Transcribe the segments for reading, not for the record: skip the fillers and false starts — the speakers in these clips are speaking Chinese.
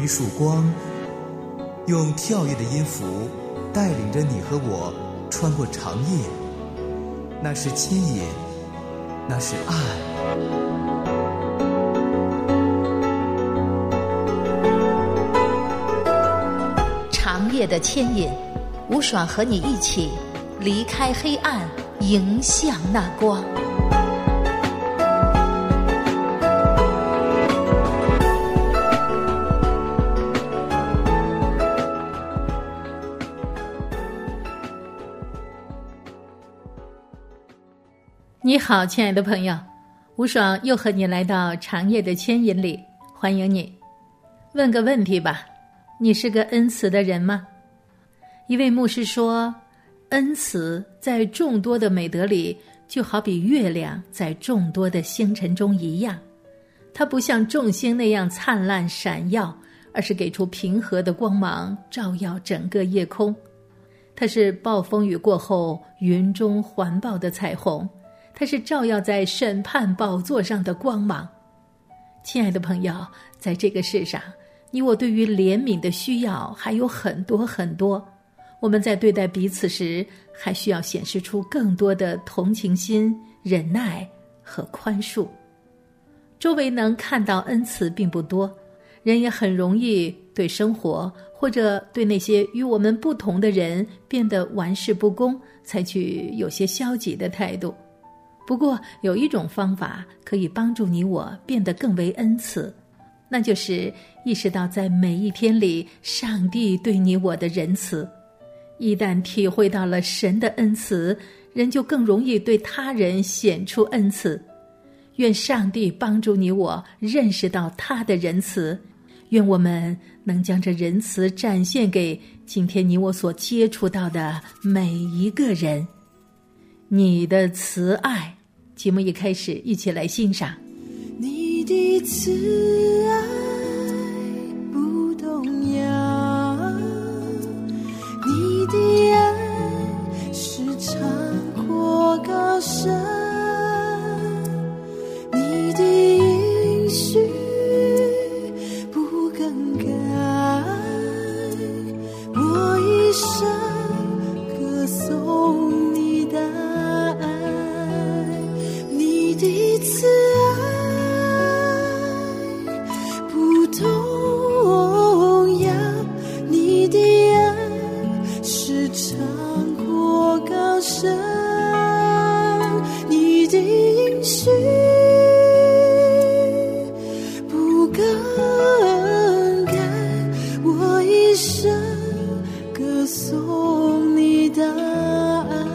一束光，用跳跃的音符带领着你和我穿过长夜。那是牵引，那是爱。 长夜的牵引，吴爽和你一起离开黑暗，迎向那光。你好，亲爱的朋友，吴爽又和你来到长夜的牵引里，欢迎你。问个问题吧，你是个恩慈的人吗？一位牧师说，恩慈在众多的美德里，就好比月亮在众多的星辰中一样，它不像众星那样灿烂闪耀，而是给出平和的光芒，照耀整个夜空。它是暴风雨过后云中环抱的彩虹，它是照耀在审判宝座上的光芒。亲爱的朋友，在这个世上，你我对于怜悯的需要还有很多很多，我们在对待彼此时，还需要显示出更多的同情心、忍耐和宽恕。周围能看到恩慈并不多，人也很容易对生活或者对那些与我们不同的人变得玩世不恭，采取有些消极的态度。不过有一种方法可以帮助你我变得更为恩慈，那就是意识到在每一天里上帝对你我的仁慈。一旦体会到了神的恩慈，人就更容易对他人显出恩慈。愿上帝帮助你我认识到他的仁慈，愿我们能将这仁慈展现给今天你我所接触到的每一个人。你的慈爱，节目一开始一起来欣赏。 你的慈爱不动摇，你的爱是长阔高深，你的应许不更改，我一生歌颂你的爱，你的慈爱不动摇，你的爱是长阔高深，你的应许不更改，我一生歌颂你的爱。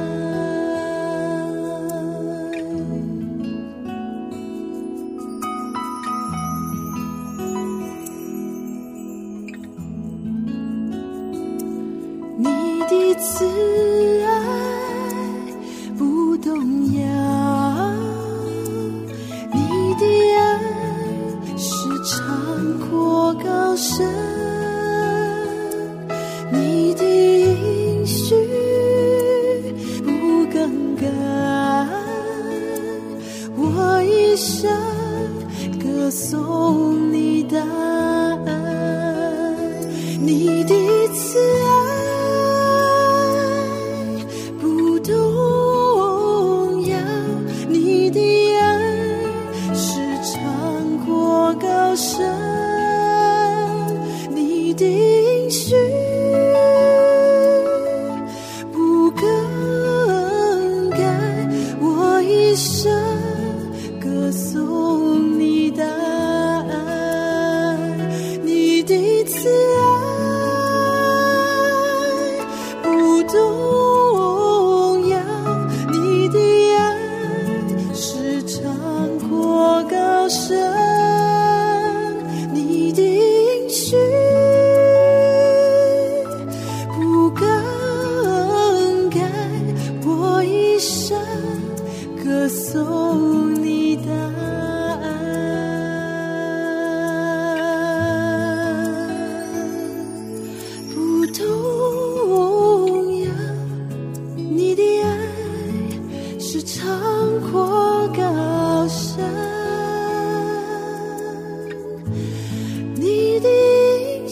你的慈爱不动摇，你的爱是长阔高深，你的应许不更改，我一生歌颂你的爱，你的慈爱不动摇，你的爱是长阔高深，你的应许不更改，我一生歌颂你的爱，你的慈爱不动摇，你的爱是长阔高深，你的应许不更改，我一生歌颂你的爱，不动摇，你的爱是长阔高深，你的应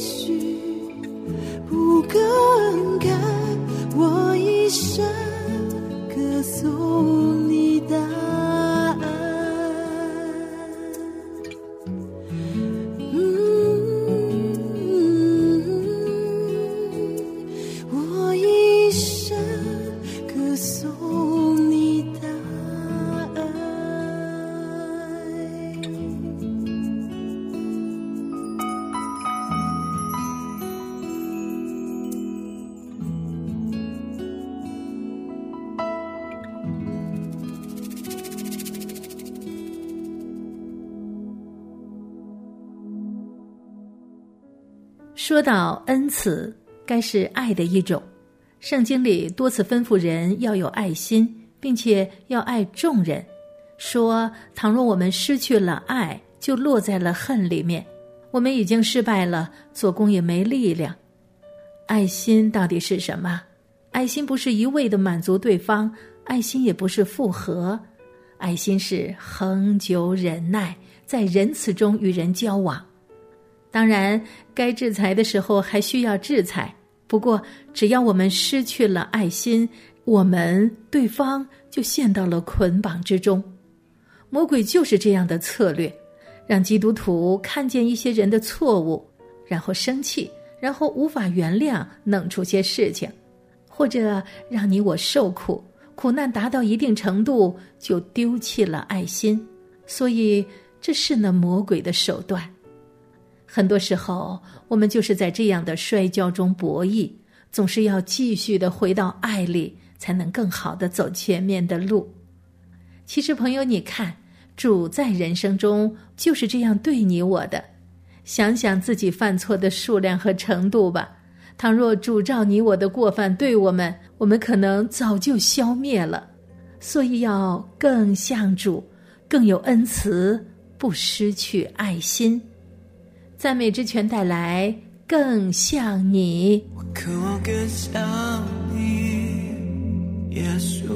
说到恩慈，该是爱的一种。圣经里多次吩咐人要有爱心，并且要爱众人，说倘若我们失去了爱，就落在了恨里面，我们已经失败了，做工也没力量。爱心到底是什么？爱心不是一味的满足对方，爱心也不是附和，爱心是恒久忍耐，在仁慈中与人交往。当然，该制裁的时候还需要制裁，不过只要我们失去了爱心，我们对方就陷到了捆绑之中。魔鬼就是这样的策略，让基督徒看见一些人的错误，然后生气，然后无法原谅，弄出些事情，或者让你我受苦，苦难达到一定程度，就丢弃了爱心。所以这是那魔鬼的手段。很多时候我们就是在这样的摔跤中博弈，总是要继续的回到爱里，才能更好的走前面的路。其实朋友，你看，主在人生中就是这样对你我的。想想自己犯错的数量和程度吧，倘若主照你我的过犯对我们可能早就消灭了。所以要更像主，更有恩慈，不失去爱心。赞美之泉带来更像你。 我渴望更像你，耶稣，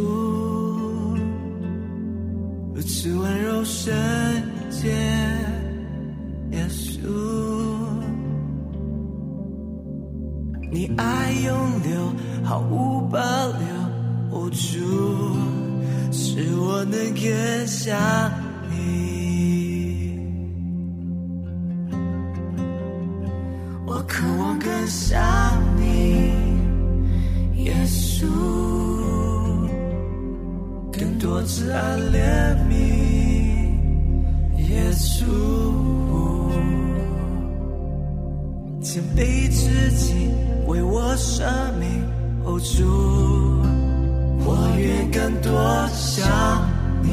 如此温柔圣洁，耶稣，你爱永留，毫无保留，哦主，使我能更像你。我渴望更像你，耶稣，更多慈爱怜悯，耶稣，谦卑自己为我生命，哦主，我愿更多像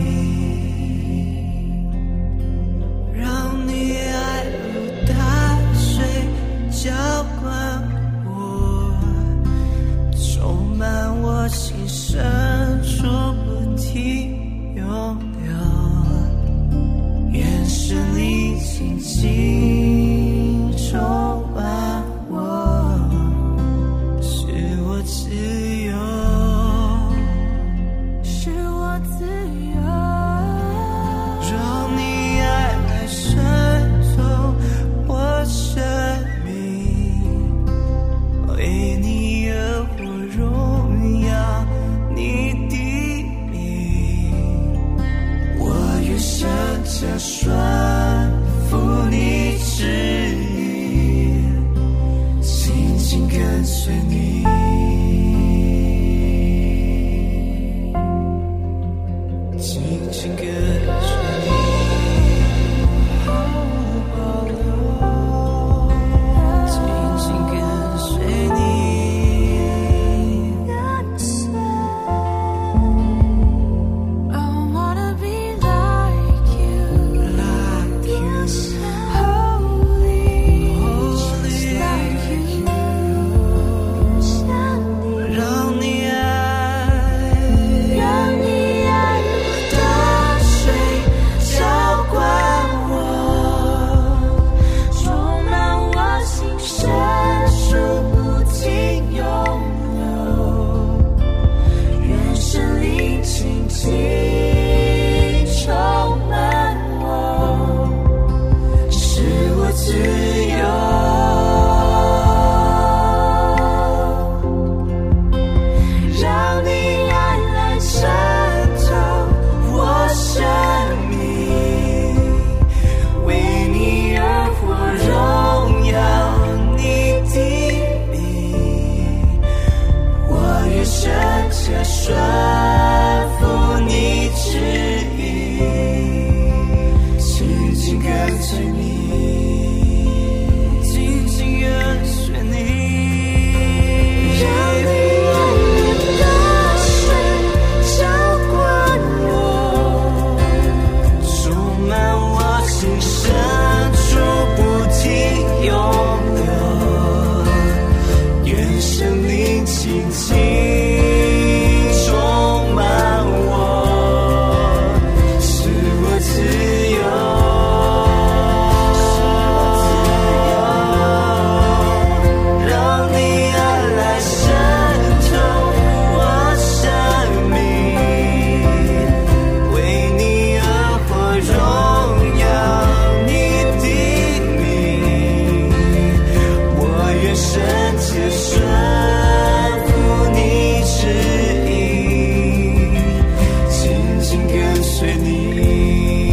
你，让你爱如大水浇灌我，充满我心深处，不停涌流，愿神灵轻轻充满我，使我自由，使我自由，让你爱来渗透我生命，为你而活，荣耀你的名，我愿深切顺服你旨意，紧紧跟随你，紧紧跟随你，毫无保留，紧紧跟随你。I wanna be like you, like you, holy, just like you, 让你爱，让你爱如大水浇灌我，充满我心深处，不停涌流，愿神灵轻轻充满我，使我自由，让你爱来渗透我生命，为你而活，荣耀你的名，我愿深切顺服你旨意，紧紧跟随你，紧紧跟随你，让你爱如大水浇灌我，充满我心深处，不停涌流， 你，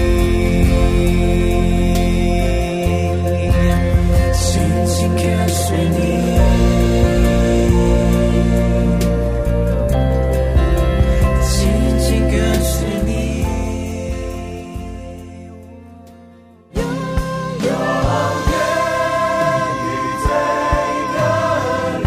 紧紧跟随你，紧紧跟随你，永远与这个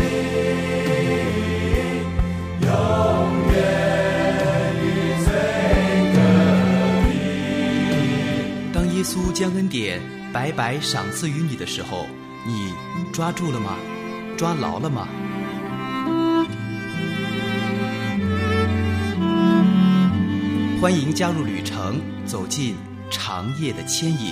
你，永远与这个你。 当耶稣将恩典白白赏赐于你的时候，你抓住了吗？抓牢了吗？欢迎加入旅程，走进长夜的牵引。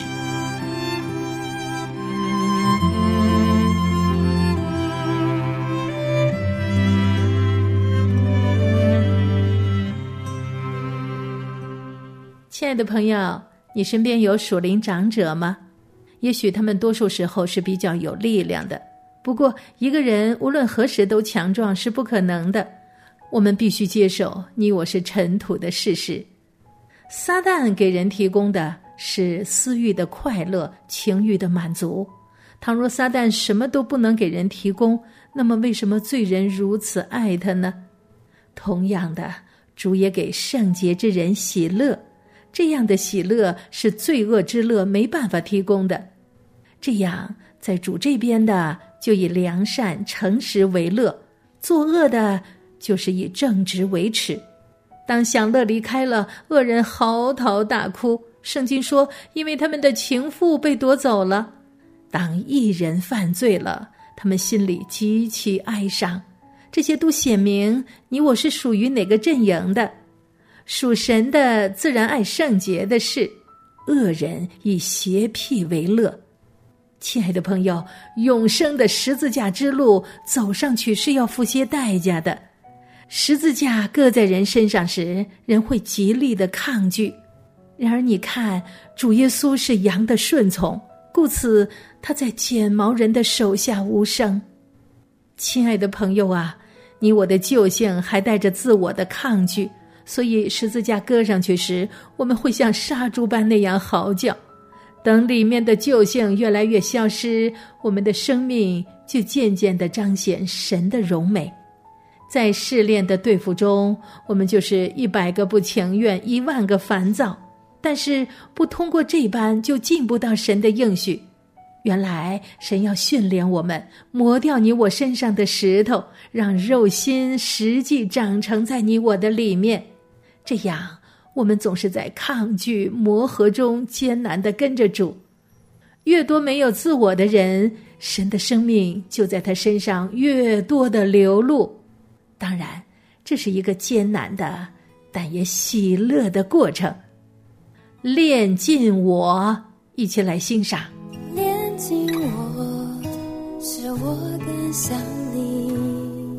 亲爱的朋友，你身边有属灵长者吗？也许他们多数时候是比较有力量的，不过一个人无论何时都强壮是不可能的。我们必须接受你我是尘土的事实。撒旦给人提供的是私欲的快乐，情欲的满足。倘若撒旦什么都不能给人提供，那么为什么罪人如此爱他呢？同样的，主也给圣洁之人喜乐，这样的喜乐是罪恶之乐没办法提供的。这样在主这边的就以良善诚实为乐，作恶的就是以正直为耻。当享乐离开了，恶人嚎啕大哭，圣经说因为他们的情妇被夺走了。当义人犯罪了，他们心里极其哀伤。这些都显明你我是属于哪个阵营的。属神的自然爱圣洁的事，恶人以邪僻为乐。亲爱的朋友，永生的十字架之路走上去是要付些代价的。十字架搁在人身上时，人会极力的抗拒。然而你看，主耶稣是羊的顺从，故此他在剪毛人的手下无声。亲爱的朋友啊，你我的旧性还带着自我的抗拒，所以十字架搁上去时，我们会像杀猪般那样嚎叫。等里面的旧性越来越消失，我们的生命就渐渐地彰显神的荣美。在试炼的对付中，我们就是100个不情愿，10000个烦躁，但是不通过这般就进不到神的应许。原来神要训练我们，磨掉你我身上的石头，让肉心实际长成在你我的里面。这样我们总是在抗拒磨合中艰难地跟着主。越多没有自我的人，神的生命就在他身上越多的流露。当然这是一个艰难的但也喜乐的过程。炼尽我，一起来欣赏。 炼尽我，使我更像你，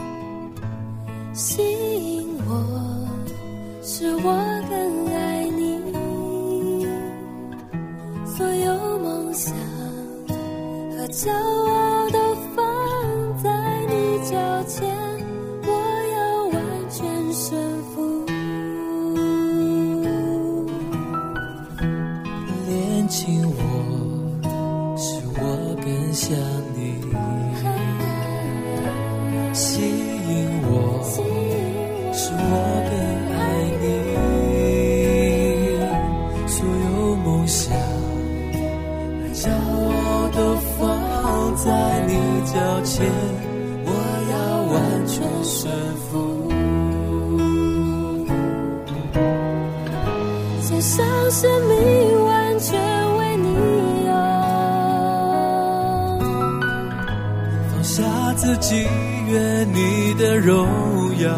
吸引我，使我更爱你，所有梦想和骄傲都放在你脚前，我要完全顺服。 炼尽我，使我更像你，吸引我，使我更爱你，所有梦想和骄傲都放在你脚前，我要完全顺服。 献上生命完全为你用， 放下自己，愿你的荣耀，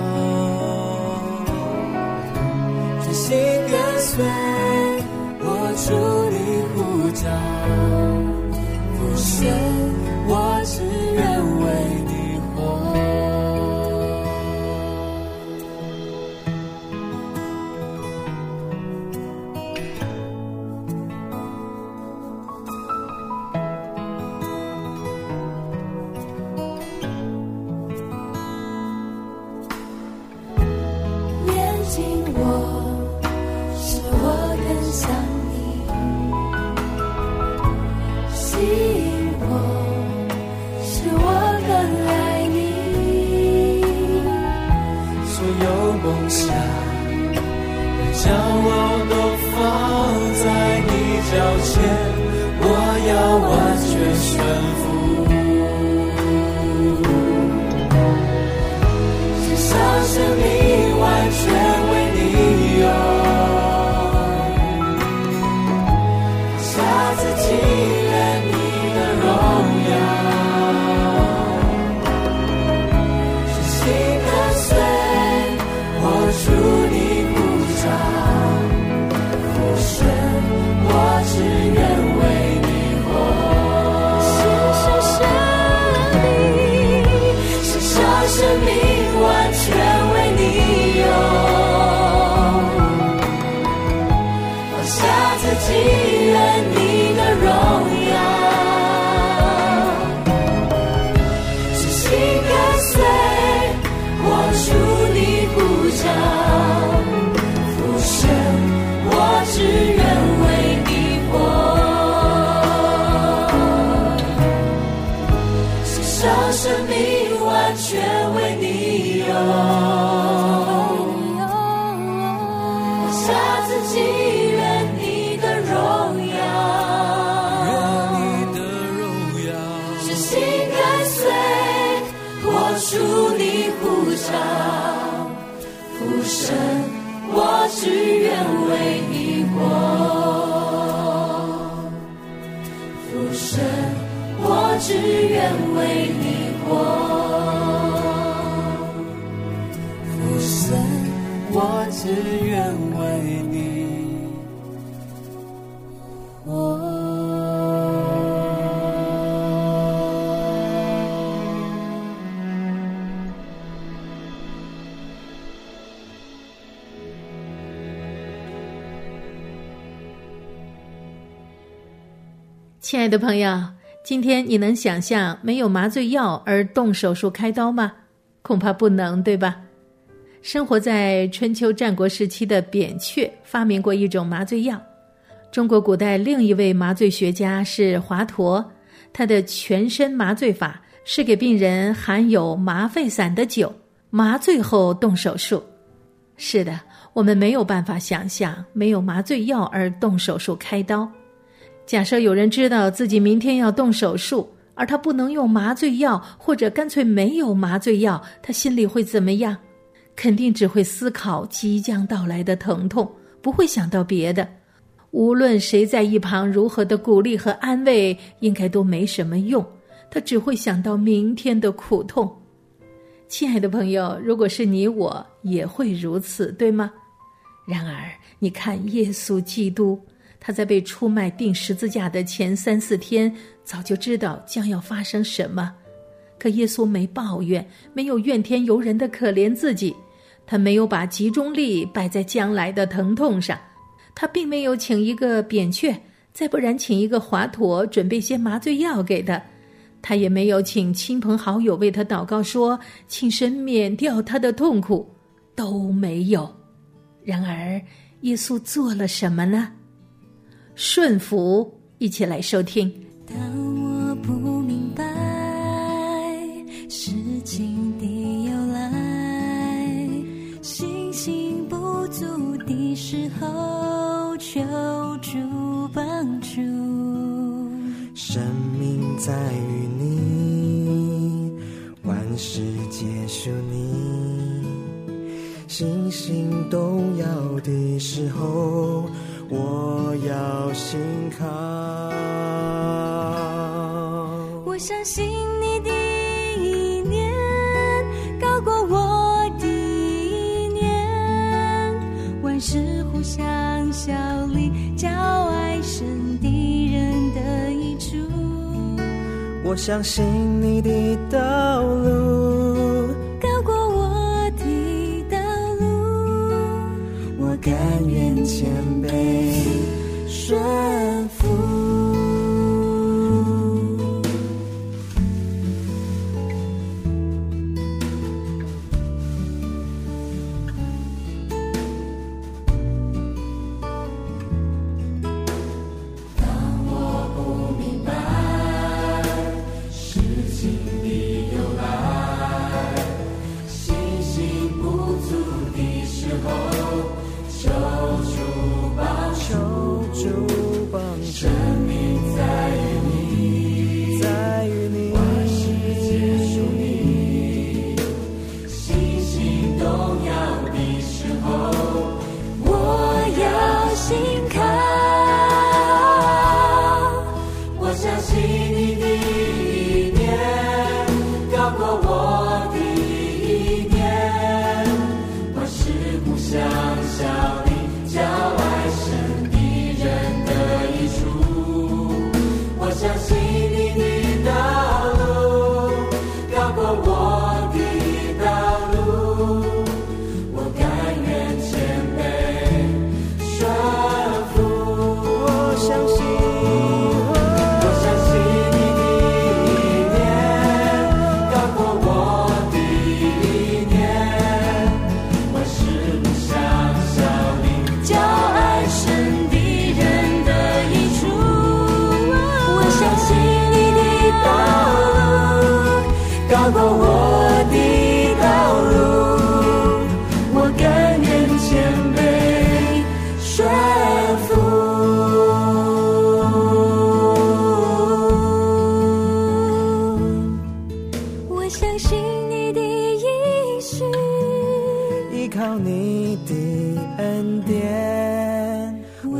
专心跟随，我主你呼召，父神，我只愿为你活。 自己，愿你的荣耀是心跟随，我属你呼召，父神，我只愿为你活，献上生命完全为你用。属你呼召，父神，我只愿为你活，父神，我只愿为你活，父神，我只愿为你活。 亲爱的朋友，今天你能想象没有麻醉药而动手术开刀吗？恐怕不能，对吧？生活在春秋战国时期的扁鹊发明过一种麻醉药。中国古代另一位麻醉学家是华佗，他的全身麻醉法是给病人含有麻沸散的酒，麻醉后动手术。是的，我们没有办法想象没有麻醉药而动手术开刀。假设有人知道自己明天要动手术，而他不能用麻醉药，或者干脆没有麻醉药，他心里会怎么样？肯定只会思考即将到来的疼痛，不会想到别的。无论谁在一旁如何的鼓励和安慰，应该都没什么用，他只会想到明天的苦痛。亲爱的朋友，如果是你我，也会如此，对吗？然而，你看耶稣基督，他在被出卖钉十字架的前3、4天，早就知道将要发生什么。可耶稣没抱怨，没有怨天尤人的可怜自己，他没有把集中力摆在将来的疼痛上，他并没有请一个扁鹊，再不然请一个华佗准备些麻醉药给他，他也没有请亲朋好友为他祷告说请神免掉他的痛苦，都没有。然而耶稣做了什么呢？顺服，一起来收听。 当我不明白事情的由来，信心不足的时候，求助帮助。 生命在于你，万事皆属你，信心动摇的时候，我要信靠。 我相信你的意念高过我的意念，万事互相效力，叫爱神的人得益处。 我相信你的道路高过我的道路， 我甘愿谦卑顺服。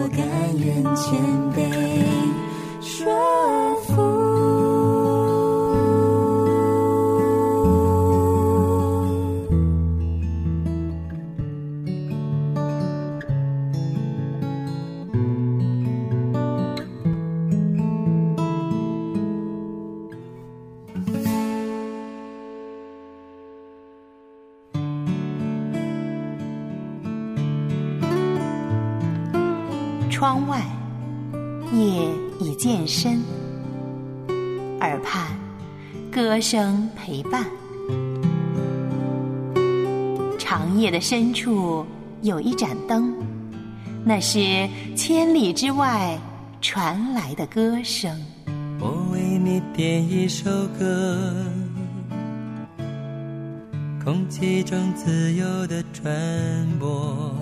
甘愿谦卑顺服。 窗外夜已渐深，耳畔歌声陪伴。长夜的深处有一盏灯，那是千里之外传来的歌声。 我为你点一首歌，空气中自由的传播，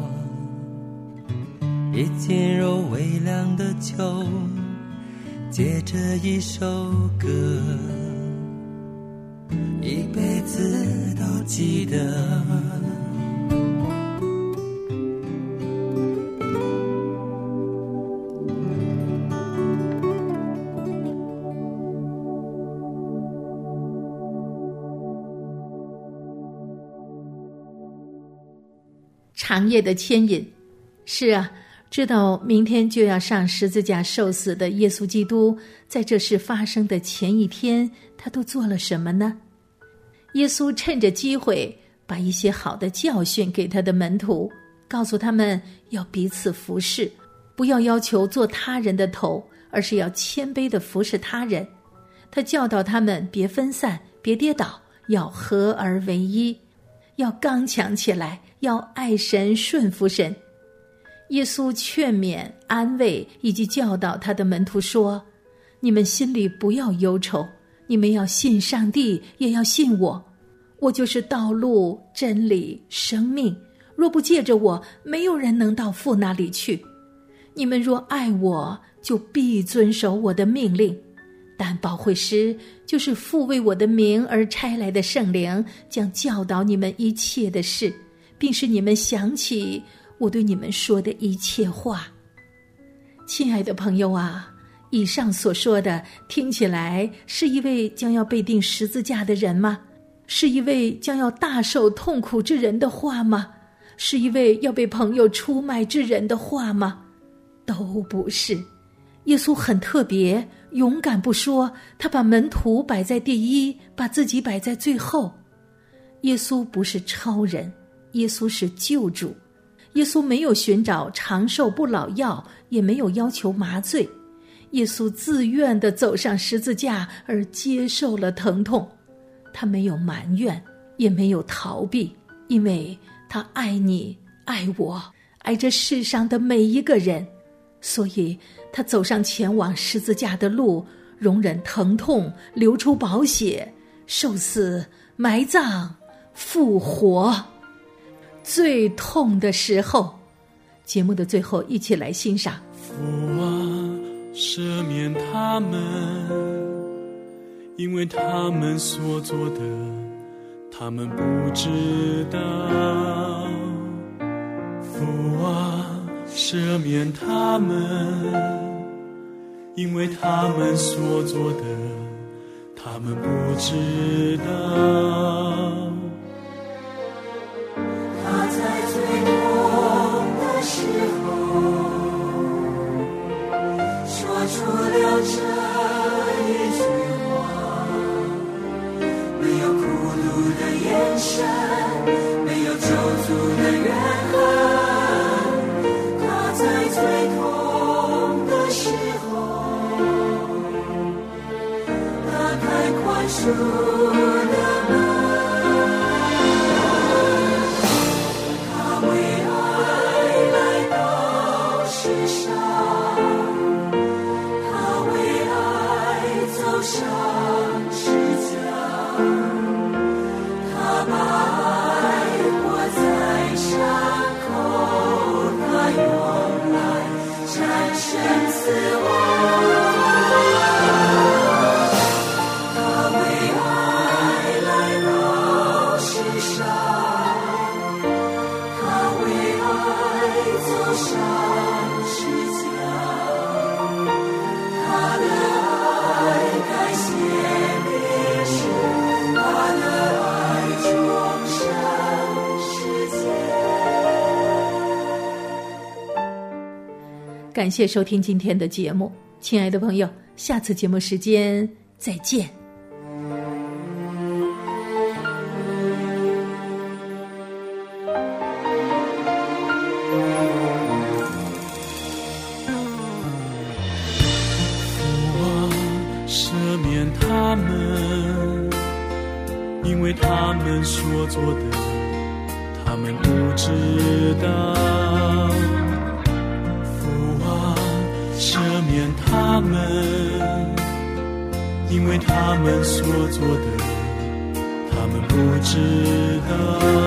一进入微凉的秋，借着一首歌，一辈子都记得。 长夜的牵引，是啊，知道明天就要上十字架受死的耶稣基督，在这事发生的前一天，他都做了什么呢？耶稣趁着机会，把一些好的教训给他的门徒，告诉他们要彼此服侍，不要要求做他人的头，而是要谦卑地服侍他人。他教导他们别分散，别跌倒，要合而为一，要刚强起来，要爱神顺服神。耶稣劝勉、安慰以及教导他的门徒说，你们心里不要忧愁，你们要信上帝，也要信我。我就是道路、真理、生命，若不借着我，没有人能到父那里去。你们若爱我，就必遵守我的命令。但保惠师，就是父为我的名而差来的圣灵，将教导你们一切的事，并使你们想起我对你们说的一切话。亲爱的朋友啊，以上所说的听起来是一位将要被钉十字架的人吗？是一位将要大受痛苦之人的话吗？是一位要被朋友出卖之人的话吗？都不是。耶稣很特别，勇敢不说，他把门徒摆在第一，把自己摆在最后。耶稣不是超人，耶稣是救主。耶稣没有寻找长寿不老药，也没有要求麻醉。耶稣自愿地走上十字架，而接受了疼痛。他没有埋怨，也没有逃避，因为他爱你，爱我，爱这世上的每一个人。所以他走上前往十字架的路，容忍疼痛，流出宝血，受死、埋葬、复活。最痛的时候，节目的最后一起来欣赏。 父啊，赦免他们，因为他们所做的，他们不知道。父啊，赦免他们，因为他们所做的，他们不知道。 他在最痛的时候，说出了这一句话，没有苦毒的眼神，没有咒诅的怨恨。他在最痛的时候，打开宽恕的门。 上世界。 感谢收听今天的节目，亲爱的朋友，下次节目时间再见。 赦免他们，因为他们所做的，他们不知道。父啊，赦免他们，因为他们所做的，他们不知道。